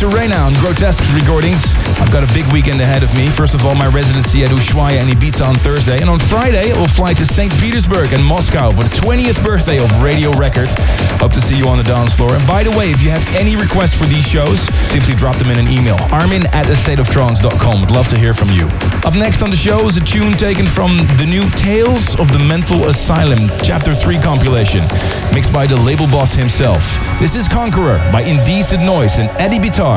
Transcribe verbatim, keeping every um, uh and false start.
Serena on Grotesque Recordings. I've got a big weekend ahead of me. First of all, my residency at Ushuaia and Ibiza on Thursday. And on Friday, we'll fly to Saint Petersburg and Moscow for the twentieth birthday of Radio Record. Hope to see you on the dance floor. And by the way, if you have any requests for these shows, simply drop them in an email. Armin at a state of trance dot com. Would love to hear from you. Up next on the show is a tune taken from the new Tales of the Mental Asylum Chapter three compilation, mixed by the label boss himself. This is Conqueror by Indecent Noise and Eddie Bitar.